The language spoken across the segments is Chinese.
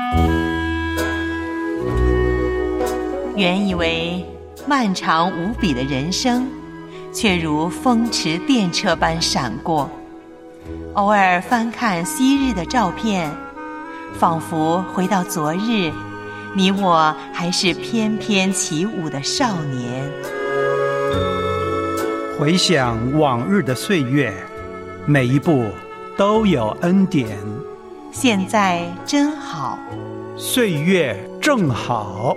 原以为漫长无比的人生，却如风驰电掣般闪过。偶尔翻看昔日的照片，仿佛回到昨日，你我还是翩翩起舞的少年。 回想往日的岁月，每一步都有恩典。 现在真好， 岁月正好。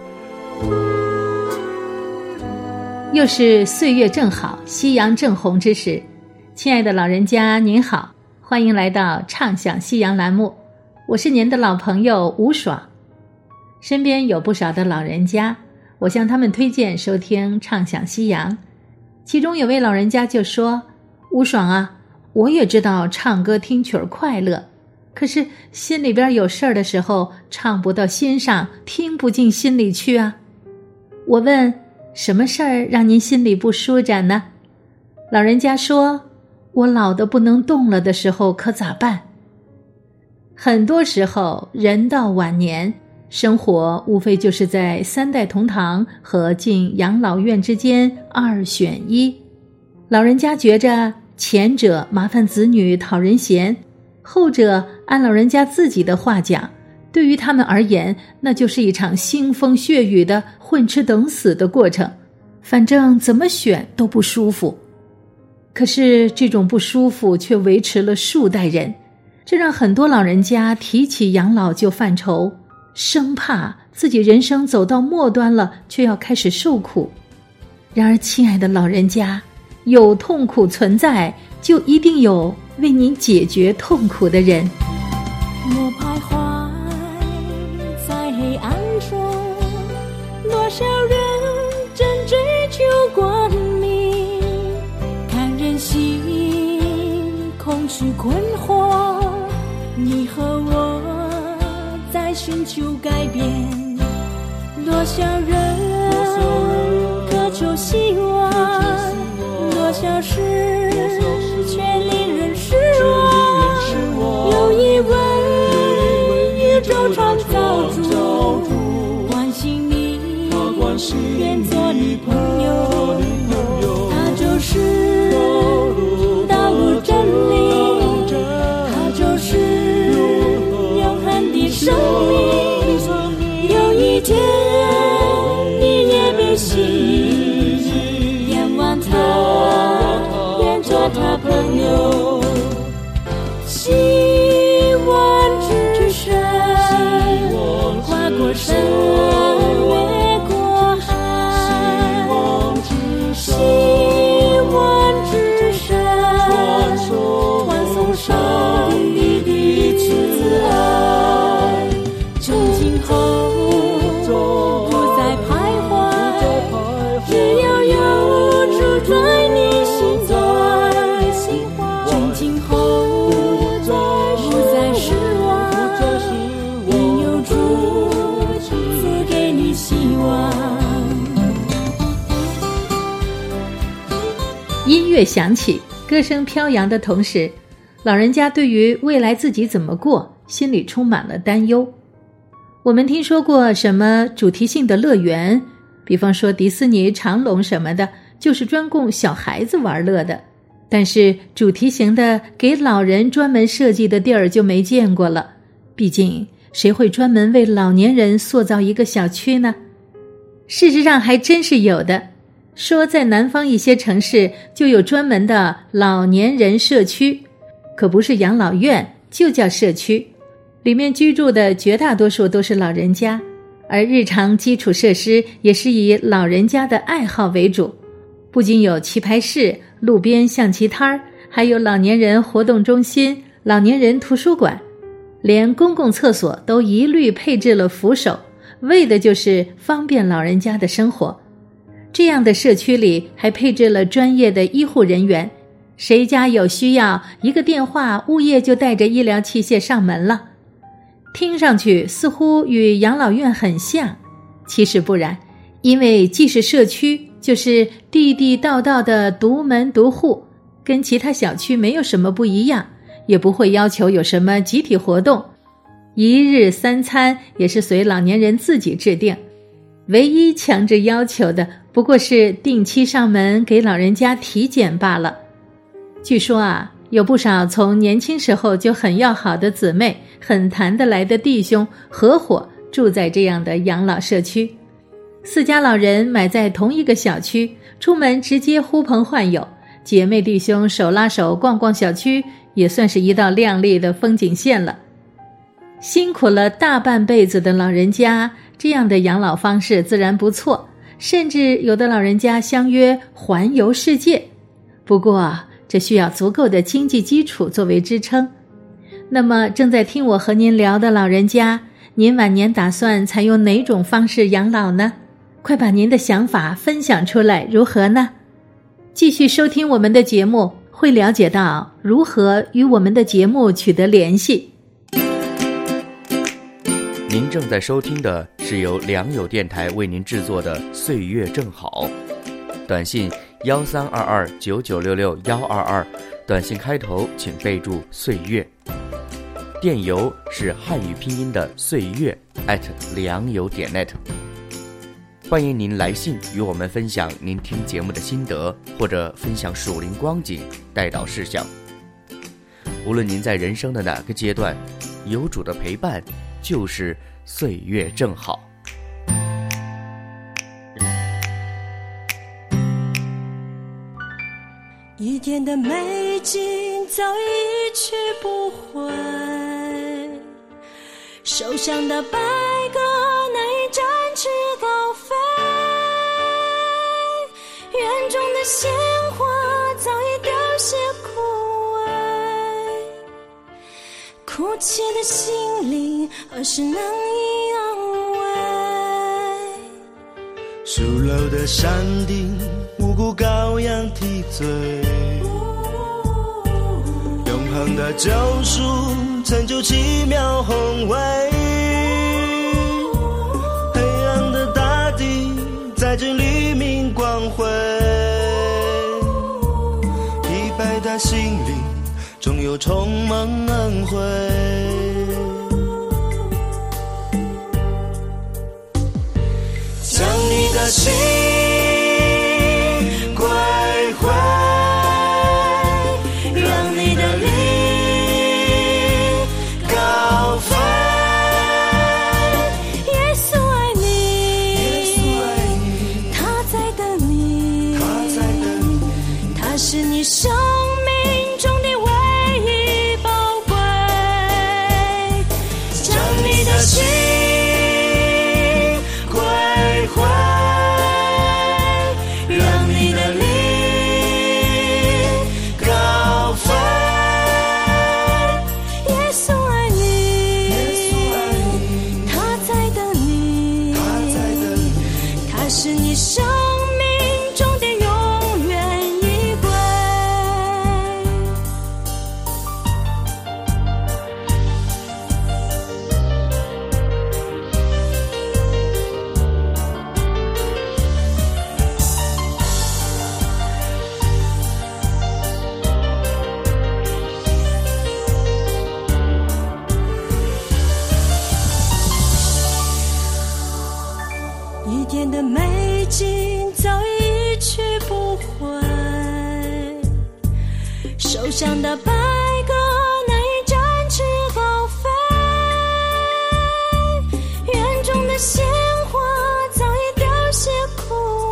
又是岁月正好，夕阳正红之时。亲爱的老人家您好，欢迎来到畅享夕阳栏目，我是您的老朋友吴爽。身边有不少的老人家，我向他们推荐收听畅享夕阳。其中有位老人家就说，吴爽啊，我也知道唱歌听曲儿快乐，可是心里边有事儿的时候，唱不到心上，听不进心里去啊。我问，什么事儿让您心里不舒展呢？老人家说，我老得不能动了的时候可咋办？很多时候人到晚年，生活无非就是在三代同堂和进养老院之间二选一。老人家觉着前者麻烦子女讨人嫌，后者按老人家自己的话讲，对于他们而言，那就是一场腥风血雨的混吃等死的过程，反正怎么选都不舒服。可是这种不舒服却维持了数代人，这让很多老人家提起养老就犯愁，生怕自己人生走到末端了，却要开始受苦。然而亲爱的老人家，有痛苦存在，就一定有为您解决痛苦的人。 我徘徊在黑暗中，多少人正追求光明，看人心空虚困惑，你和我在寻求改变，多少人渴求希望，多少事却令人失望，有一位宇宙创造主关心你，愿做你朋友，他就是道路真理，他就是永恒的生命。有一天你也被吸引，仰望他，愿做他朋友。希望之声跨过山越过海，希望之声传送上帝的慈爱，从今后不再徘徊，只要有主在你心中，从今后不再失望，因有主赐给你希望。 音乐响起，歌声飘扬的同时，老人家对于未来自己怎么过，心里充满了担忧。我们听说过什么主题性的乐园，比方说迪士尼、长隆什么的，就是专供小孩子玩乐的，但是主题型的给老人专门设计的地儿就没见过了。毕竟谁会专门为老年人塑造一个小区呢？事实上还真是有的，说在南方一些城市就有专门的老年人社区，可不是养老院，就叫社区，里面居住的绝大多数都是老人家，而日常基础设施也是以老人家的爱好为主，不仅有棋牌室、路边象棋摊儿，还有老年人活动中心、老年人图书馆，连公共厕所都一律配置了扶手，为的就是方便老人家的生活。这样的社区里还配置了专业的医护人员，谁家有需要，一个电话，物业就带着医疗器械上门了。听上去似乎与养老院很像，其实不然，因为既是社区，就是地地道道的独门独户，跟其他小区没有什么不一样，也不会要求有什么集体活动。 一日3餐也是随老年人自己制定，唯一强制要求的不过是定期上门给老人家体检罢了。据说啊，有不少从年轻时候就很要好的姊妹，很谈得来的弟兄合伙住在这样的养老社区，4家老人买在同一个小区，出门直接呼朋唤友，姐妹弟兄手拉手逛逛小区，也算是一道亮丽的风景线了。辛苦了大半辈子的老人家，这样的养老方式自然不错，甚至有的老人家相约环游世界。不过这需要足够的经济基础作为支撑。那么正在听我和您聊的老人家，您晚年打算采用哪种方式养老呢？快把您的想法分享出来，如何呢？继续收听我们的节目，会了解到如何与我们的节目取得联系。 您正在收听的是由良友电台为您制作的《岁月正好》，短信132299662122，短信开头请备注岁月，电邮是汉语拼音的岁月良友.net。欢迎您来信与我们分享您听节目的心得，或者分享属灵光景、代祷事项。无论您在人生的哪个阶段，有主的陪伴就是岁月正好。 一天的美景早已一去不回，手上的白鸽难以展翅高飞，园中的鲜花早已凋谢枯萎，哭泣的心灵何时能以安慰？ 树楼的山顶，无辜羔羊啼醉，永恒的救赎成就奇妙宏伟，黑暗的大地在这黎明光辉，疲惫的心灵终有充满恩惠。将你的心归回，让你的灵高飞。 耶稣爱你，他在等你，他是你生命中的唯一宝贵。将你的心手上的白鸽难以展翅高飞，园中的鲜花早已凋谢枯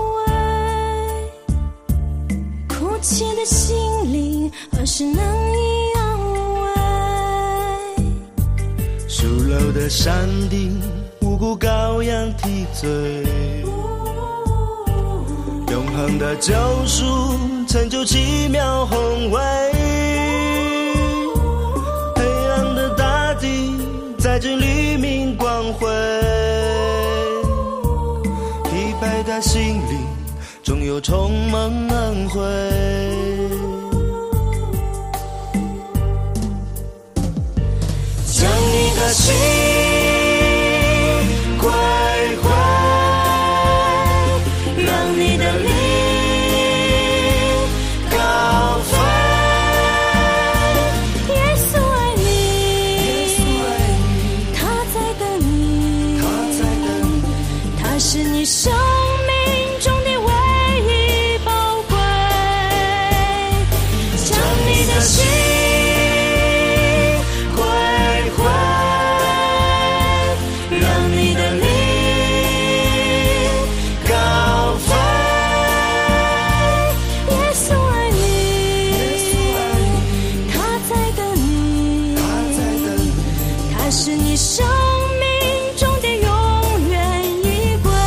萎，哭泣的心灵何时能以安慰？ 树楼的山顶，无辜羔羊啼醉，永恒的救赎成就奇妙宏伟，黑暗的大地在这黎明光辉，疲惫的心灵终有充满恩惠。将你的心归回，让你的灵他是你生命中的永远依归。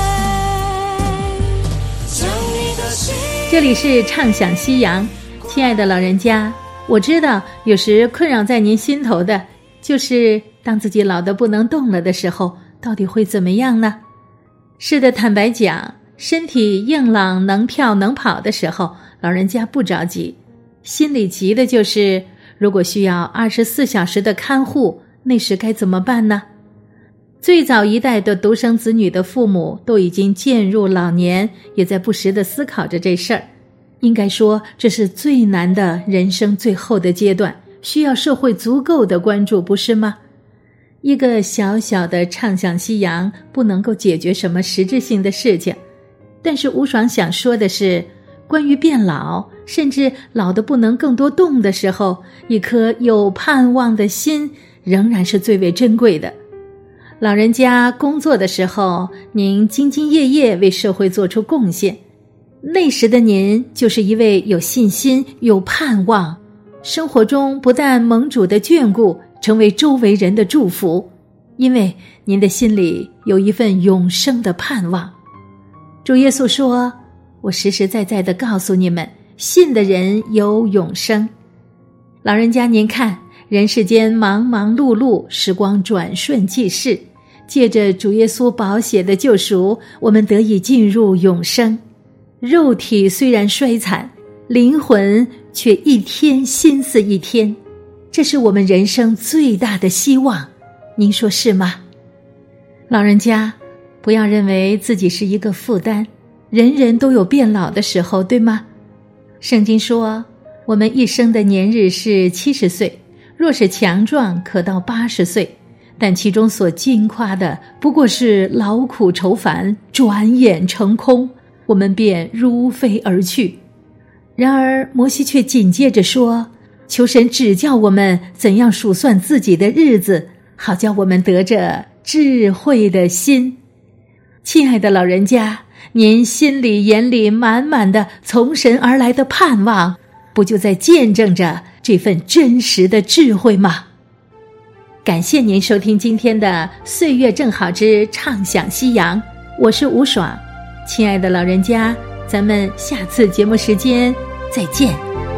将你的心。 这里是畅想西洋，亲爱的老人家，我知道有时困扰在您心头的就是当自己老得不能动了的时候，到底会怎么样呢？是的，坦白讲，身体硬朗能跳能跑的时候，老人家不着急，心里急的就是如果需要24小时的看护，那时该怎么办呢？最早一代的独生子女的父母都已经渐入老年，也在不时地思考着这事儿。应该说，这是最难的人生最后的阶段，需要社会足够的关注，不是吗？一个小小的畅想西洋不能够解决什么实质性的事情，但是吴爽想说的是，关于变老，甚至老得不能更多动的时候，一颗有盼望的心仍然是最为珍贵的。老人家工作的时候，您兢兢业业为社会做出贡献，那时的您就是一位有信心、有盼望，生活中不但蒙主的眷顾，成为周围人的祝福，因为您的心里有一份永生的盼望。主耶稣说，我实实在在地告诉你们，信的人有永生。老人家您看，人世间忙忙碌碌，时光转瞬即逝，借着主耶稣宝血的救赎，我们得以进入永生。肉体虽然衰残，灵魂却一天心思一天，这是我们人生最大的希望，您说是吗？老人家，不要认为自己是一个负担，人人都有变老的时候，对吗？圣经说，我们一生的年日是70岁，若是强壮可到80岁，但其中所矜夸的不过是劳苦愁烦，转眼成空，我们便如飞而去。然而摩西却紧接着说，求神指教我们怎样数算自己的日子，好叫我们得着智慧的心。亲爱的老人家，您心里眼里满满的从神而来的盼望，不就在见证着这份真实的智慧吗？感谢您收听今天的岁月正好之畅想西洋，我是吴爽。亲爱的老人家，咱们下次节目时间再见。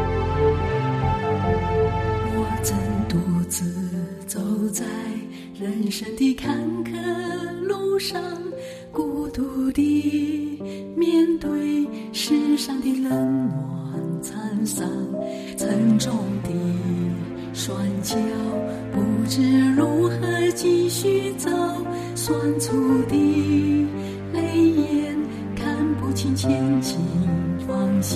我曾独自走在人生的坎坷路上，孤独地面对世上的冷暖沧桑，沉重的双脚不知如何继续走，酸楚的泪眼看不清前进方向，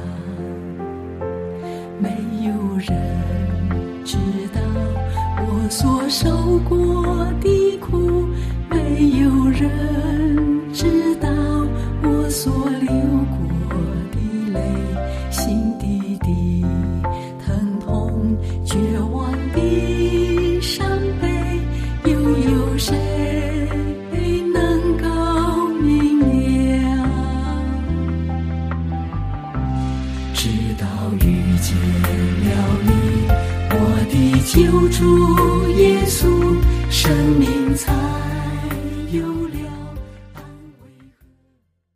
没有人知道我所受过的苦，没有人知道我所流过的泪，心底的疼痛，绝望的伤悲，又有谁能够明了？直到遇见了你，我的救主耶稣，生命才